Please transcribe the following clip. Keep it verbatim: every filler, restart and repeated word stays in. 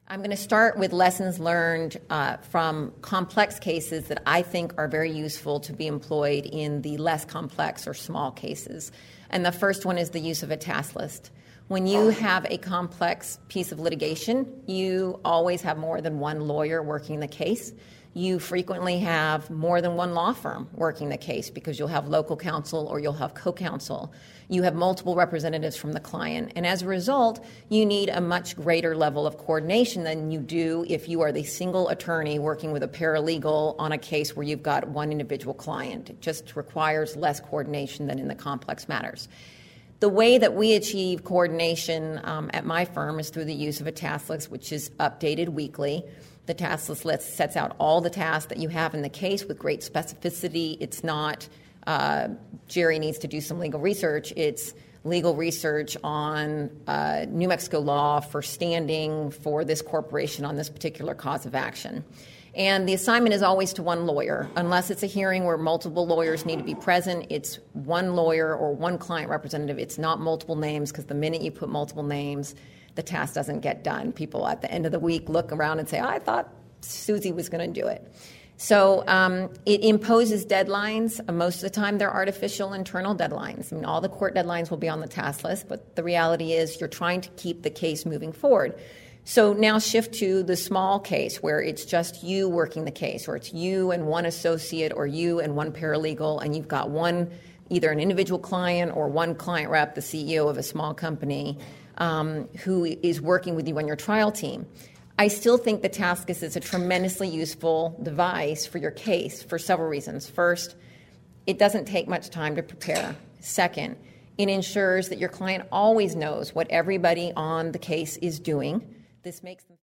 I'm going to start with lessons learned uh, from complex cases that I think are very useful to be employed in the less complex or small cases. And the first one is the use of a task list. When you have a complex piece of litigation, you always have more than one lawyer working the case. You frequently have more than one law firm working the case because you'll have local counsel or you'll have co-counsel. You have multiple representatives from the client. And as a result, you need a much greater level of coordination than you do if you are the single attorney working with a paralegal on a case where you've got one individual client. It just requires less coordination than in the complex matters. The way that we achieve coordination um, at my firm is through the use of a task list, which is updated weekly. The task list sets out all the tasks that you have in the case with great specificity. It's not, uh, Jerry needs to do some legal research. It's legal research on uh, New Mexico law for standing for this corporation on this particular cause of action. And the assignment is always to one lawyer. Unless it's a hearing where multiple lawyers need to be present, it's one lawyer or one client representative. It's not multiple names, because the minute you put multiple names, the task doesn't get done. People at the end of the week look around and say, oh, I thought Susie was going to do it. So um, it imposes deadlines. Most of the time, they're artificial internal deadlines. I mean, all the court deadlines will be on the task list, but the reality is you're trying to keep the case moving forward. So now shift to the small case where it's just you working the case, or it's you and one associate or you and one paralegal, and you've got one, either an individual client or one client rep, the C E O of a small company, um, who is working with you on your trial team. I still think the task list is a tremendously useful device for your case for several reasons. First, it doesn't take much time to prepare. Second, it ensures that your client always knows what everybody on the case is doing. This makes them